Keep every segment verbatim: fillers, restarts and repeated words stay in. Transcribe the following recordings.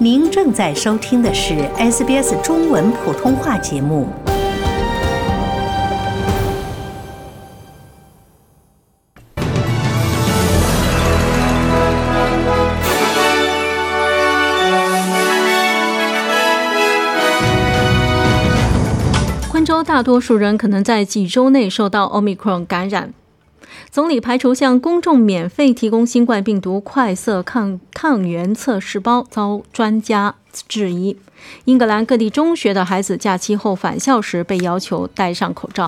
您正在收听的是 S B S 中文普通话节目。 昆州大多数人可能在几周内受到 Omicron 感染。总理排除向公众免费提供新冠病毒快速抗抗原测试包，遭专家质疑。英格兰各地中学的孩子假期后返校时被要求戴上口罩。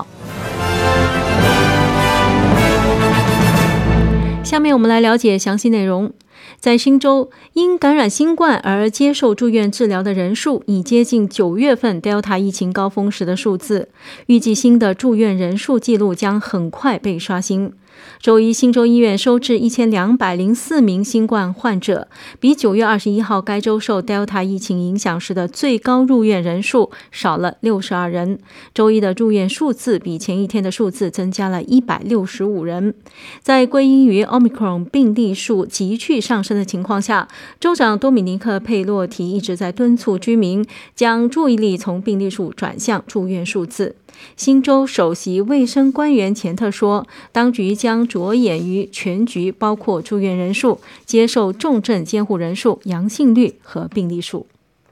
下面我们来了解详细内容。在新州，因感染新冠而接受住院治疗的人数已接近九月份 Delta 疫情高峰时的数字，预计新的住院人数记录将很快被刷新。周一，新州医院收治一千两百零四名新冠患者，比九月二十一号该州受 Delta 疫情影响时的最高入院人数少了六十二人。周一的住院数字比前一天的数字增加了一百六十五人。在归因于 Omicron 病例数急剧上升的情况下，州长多米尼克·佩洛提一直在敦促居民将注意力从病例数转向住院数字。新州首席卫生官员钱特说，当局将着眼于全局，包括住院人数、接受重症监护人数、阳性率和病例数。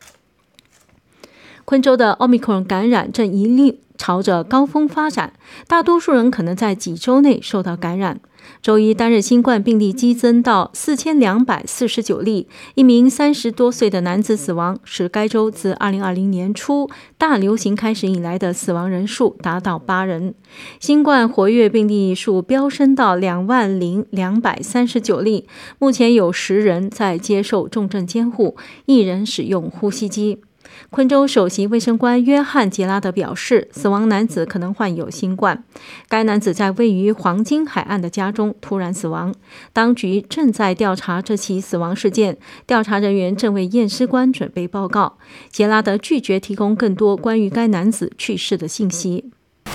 昆州的 Omicron 感染正一律朝着高峰发展，大多数人可能在几周内受到感染。周一单日新冠病例激增到四千两百四十九例，一名三十多岁的男子死亡，使该州自二零二零年初大流行开始以来的死亡人数达到八人。新冠活跃病例数飙升到两万零两百三十九例，目前有十人在接受重症监护，一人使用呼吸机。昆州首席卫生官约翰·杰拉德表示，死亡男子可能患有新冠。该男子在位于黄金海岸的家中突然死亡。当局正在调查这起死亡事件，调查人员正为验尸官准备报告。杰拉德拒绝提供更多关于该男子去世的信息。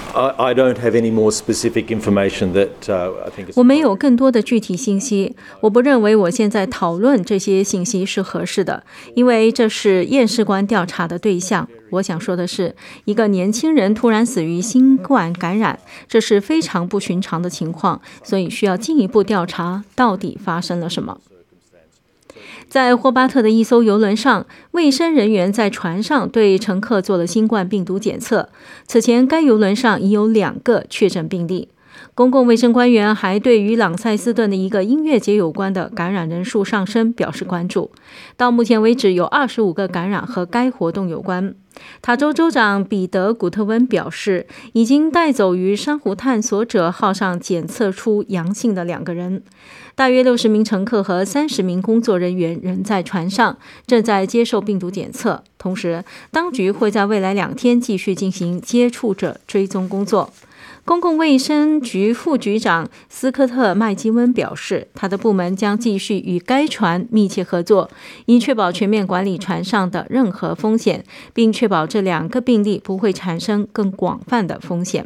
I don't have any more specific information that, uh, I think is... 我没有更多的具体信息，我不认为我现在讨论这些信息是合适的，因为这是验尸官调查的对象。我想说的是，一个年轻人突然死于新冠感染，这是非常不寻常的情况，所以需要进一步调查到底发生了什么。在霍巴特的一艘邮轮上，卫生人员在船上对乘客做了新冠病毒检测。此前，该邮轮上已有两个确诊病例。公共卫生官员还对与朗塞斯顿的一个音乐节有关的感染人数上升表示关注。到目前为止，有二十五个感染和该活动有关。塔州州长彼得·古特温表示，已经带走于珊瑚探索者号上检测出阳性的两个人。大约六十名乘客和三十名工作人员仍在船上，正在接受病毒检测。同时，当局会在未来两天继续进行接触者追踪工作。公共卫生局副局长斯科特·麦基温表示，他的部门将继续与该船密切合作，以确保全面管理船上的任何风险，并确保这两个病例不会产生更广泛的风险。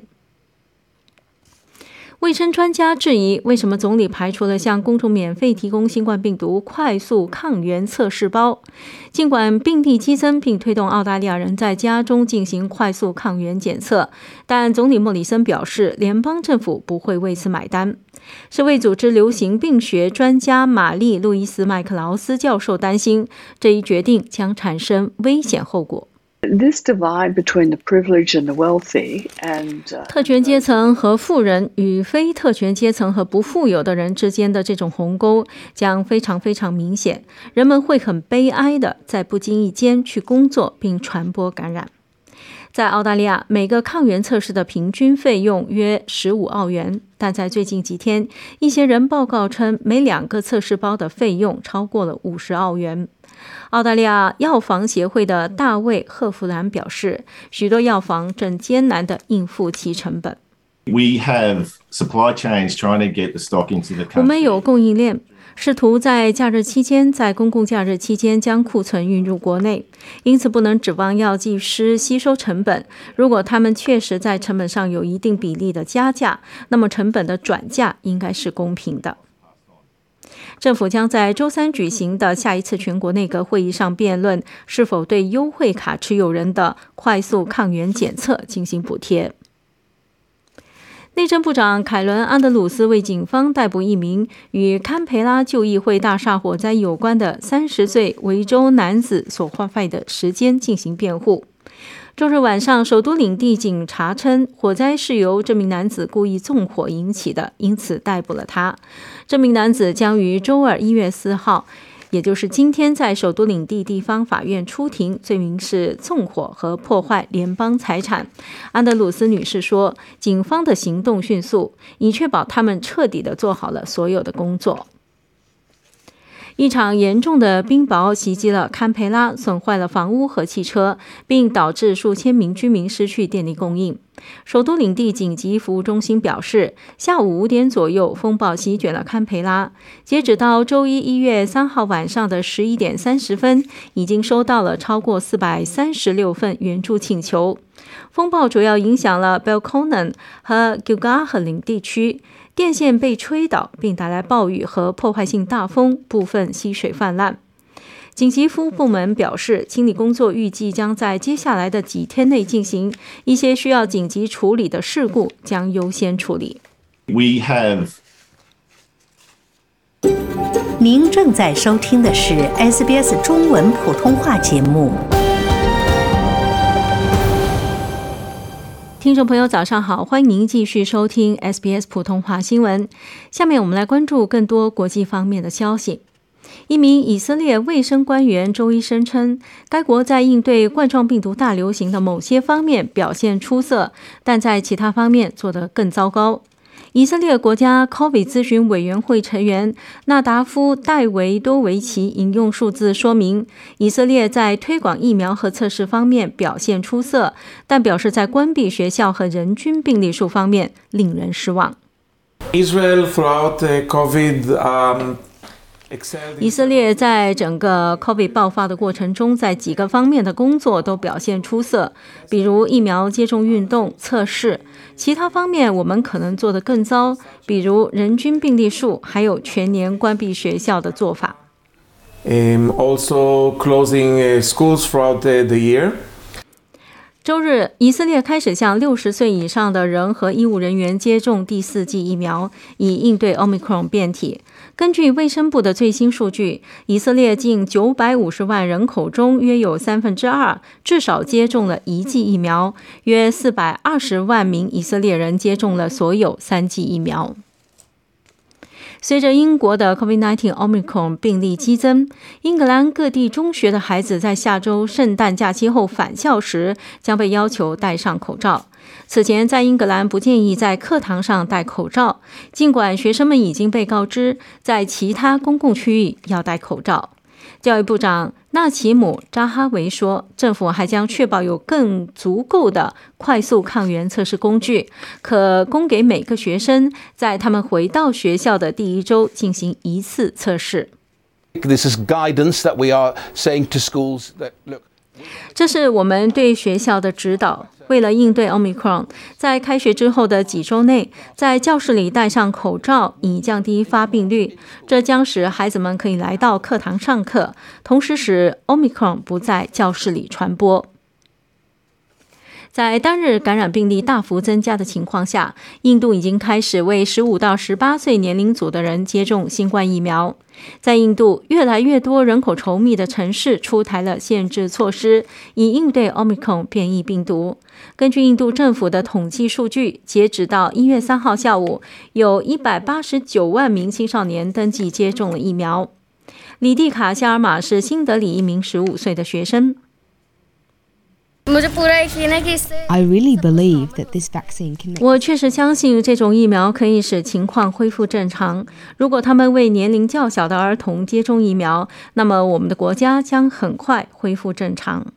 卫生专家质疑，为什么总理排除了向公众免费提供新冠病毒快速抗原测试包？尽管病例激增并推动澳大利亚人在家中进行快速抗原检测，但总理莫里森表示，联邦政府不会为此买单。世卫组织流行病学专家玛丽·路易斯·麦克劳斯教授担心，这一决定将产生危险后果。 This divide between the privileged and the wealthy and, uh, 特权阶层和富人与非特权阶层和不富有的人之间的这种鸿沟将非常非常明显，人们会很悲哀的在不经意间去工作并传播感染。在澳大利亚，每个抗原测试的平均费用约十五澳元，但在最近几天，一些人报告称每两个测试包的费用超过了五十澳元。澳大利亚药房协会的大卫·赫弗兰表示，许多药房正艰难地应付其成本。 We have supply chains trying to get the stock into the country. 我们有供应链，试图在假日期间，在公共假日期间将库存运入国内，因此不能指望药剂师吸收成本。如果他们确实在成本上有一定比例的加价，那么成本的转嫁应该是公平的。 政府将在周三举行的下一次全国内阁会议上辩论是否对优惠卡持有人的快速抗原检测进行补贴。内政部长凯伦·安德鲁斯为警方逮捕一名与堪培拉旧议会大厦火灾有关的三十岁维州男子所花费的时间进行辩护。周日晚上，首都领地警察称，火灾是由这名男子故意纵火引起的，因此逮捕了他。这名男子将于周二一月四号，也就是今天，在首都领地地方法院出庭，罪名是纵火和破坏联邦财产。安德鲁斯女士说，警方的行动迅速，以确保他们彻底地做好了所有的工作。一场严重的冰雹袭击了堪培拉，损坏了房屋和汽车，并导致数千名居民失去电力供应。首都领地紧急服务中心表示，下午五点左右，风暴席卷了堪培拉。截止到周一一月三号晚上的十一点三十分，已经收到了超过四百三十六份援助请求。风暴主要影响了 Belconnen 和 Gilgahern 领地区，电线被吹倒，并带来暴雨和破坏性大风，部分溪水泛滥。紧急服务部门表示，清理工作预计将在接下来的几天内进行，一些需要紧急处理的事故将优先处理。 We have 您正在收听的是 S B S 中文普通话节目。 听众朋友早上好，欢迎您继续收听 S B S 普通话新闻。下面我们来关注更多国际方面的消息。一名以色列卫生官员周一声称，该国在应对冠状病毒大流行的某些方面表现出色，但在其他方面做得更糟糕。以色列国家 COVID 咨询委员会成员纳达夫·戴维多维奇引用数字说明，以色列在推广疫苗和测试方面表现出色，但表示在关闭学校和人均病例数方面令人失望。 Israel throughout the COVID um 以色列在整个 COVID 爆发的过程中，在几个方面的工作都表现出色，比如疫苗接种运动、测试。其他方面我们可能做得更糟，比如人均病例数，还有全年关闭学校的做法。 Um, also closing uh, schools throughout the, the year. 周日，以色列开始向六十岁以上的人和医务人员接种第四剂疫苗，以应对 Omicron 变体。根据卫生部的最新数据，以色列近九百五十万人口中，约有三分之二至少接种了一剂疫苗，约四百二十万名以色列人接种了所有三剂疫苗。随着英国的 COVID 十九 Omicron 病例激增，英格兰各地中学的孩子在下周圣诞假期后返校时将被要求戴上口罩。此前，在英格兰不建议在课堂上戴口罩，尽管学生们已经被告知在其他公共区域要戴口罩。教育部长纳奇姆·扎哈维说，政府还将确保有更足够的快速抗原测试工具，可供给每个学生在他们回到学校的第一周进行一次测试。 This is guidance that we are saying to schools that look. 这是我们对学校的指导。为了应对 Omicron， 在开学之后的几周内，在教室里戴上口罩，以降低发病率。这将使孩子们可以来到课堂上课，同时使 Omicron 不在教室里传播。在单日感染病例大幅增加的情况下，印度已经开始为十五到十八岁年龄组的人接种新冠疫苗。在印度，越来越多人口稠密的城市出台了限制措施，以应对 Omicron 变异病毒。根据印度政府的统计数据，截止到一月三号下午，有一百八十九万名青少年登记接种了疫苗。里蒂卡·夏尔玛是新德里一名十五岁的学生。 I really believe that this vaccine can make 我确实相信这种疫苗可以使情况恢复正常。如果他们为年龄较小的儿童接种疫苗，那么我们的国家将很快恢复正常。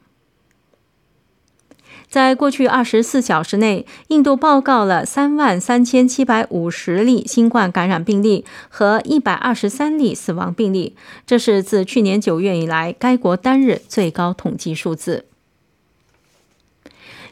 在过去二十四小时内，印度报告了三万三千七百五十例新冠感染病例和一百二十三例死亡病例，这是自去年九月以来该国单日最高统计数字。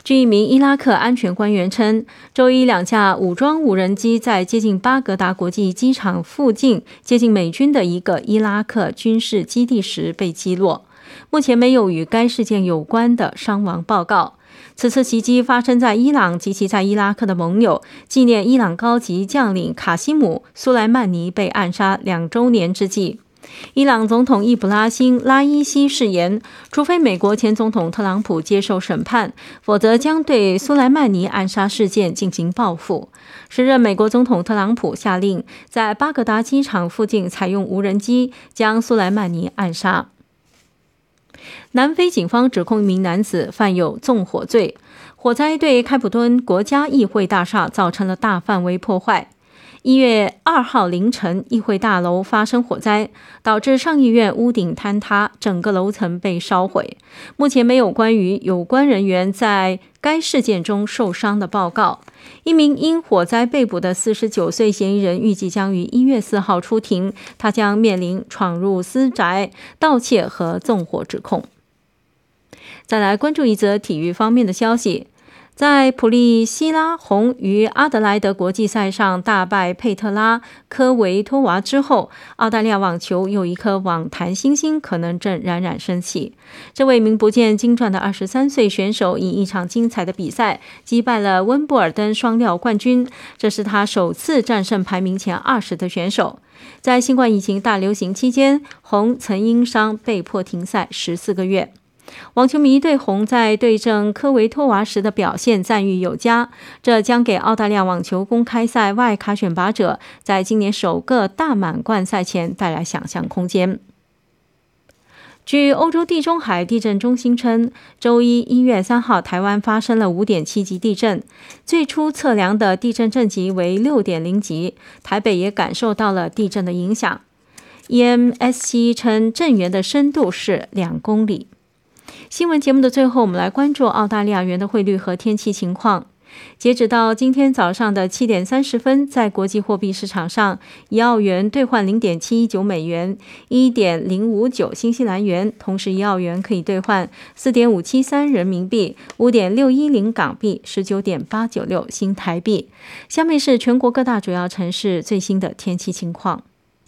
据一名伊拉克安全官员称，周一两架武装无人机在接近巴格达国际机场附近接近美军的一个伊拉克军事基地时被击落。目前没有与该事件有关的伤亡报告。此次袭击发生在伊朗及其在伊拉克的盟友纪念伊朗高级将领卡西姆·苏莱曼尼被暗杀两周年之际。伊朗总统易卜拉欣·拉伊西誓言，除非美国前总统特朗普接受审判，否则将对苏莱曼尼暗杀事件进行报复。时任美国总统特朗普下令在巴格达机场附近采用无人机将苏莱曼尼暗杀。南非警方指控一名男子犯有纵火罪，火灾对开普敦国家议会大厦造成了大范围破坏。一月二号凌晨，议会大楼发生火灾，导致上议院屋顶坍塌，整个楼层被烧毁。目前没有关于有关人员在该事件中受伤的报告。一名因火灾被捕的四十九岁嫌疑人预计将于一月四号出庭，他将面临闯入私宅、盗窃和纵火指控。再来关注一则体育方面的消息。在普利希拉红于阿德莱德国际赛上大败佩特拉科维托娃之后，澳大利亚网球有一颗网坛新星可能正冉冉升起。这位名不见经传的二十三岁选手以一场精彩的比赛击败了温布尔登双料冠军，这是他首次战胜排名前二十的选手。在新冠疫情大流行期间，红曾因伤被迫停赛十四个月。网球迷对红在对阵科维托娃时的表现赞誉有加，这将给澳大利亚网球公开赛外卡选拔者在今年首个大满贯赛前带来想象空间。据欧洲地中海地震中心称，周一一月三号台湾发生了 五点七 级地震，最初测量的地震震级为 六点零 级，台北也感受到了地震的影响。E M S 七 称震源的深度是两公里。新闻节目的最后，我们来关注澳大利亚元的汇率和天气情况。截止到今天早上的七点三十分，在国际货币市场上，一澳元兑换 零点七一九 美元， 一点零五九 新西兰元，同时一澳元可以兑换 四点五七三 人民币， 五点六一零 港币， 十九点八九六 新台币。下面是全国各大主要城市最新的天气情况。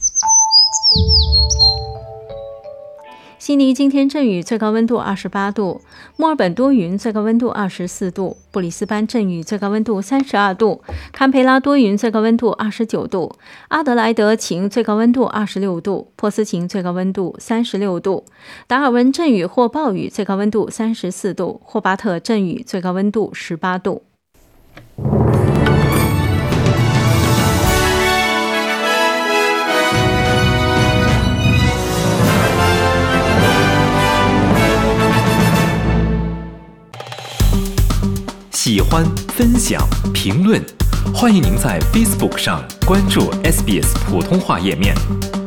悉尼今天阵雨，最高温度二十八度；墨尔本多云，最高温度二十四度；布里斯班阵雨，最高温度三十二度；堪培拉多云，最高温度二十九度；阿德莱德晴，最高温度二十六度；珀斯晴，最高温度三十六度；达尔文阵雨或暴雨，最高温度三十四度；霍巴特阵雨，最高温度十八度。 喜欢、分享、评论，欢迎您在 Facebook 上关注 S B S 普通话页面。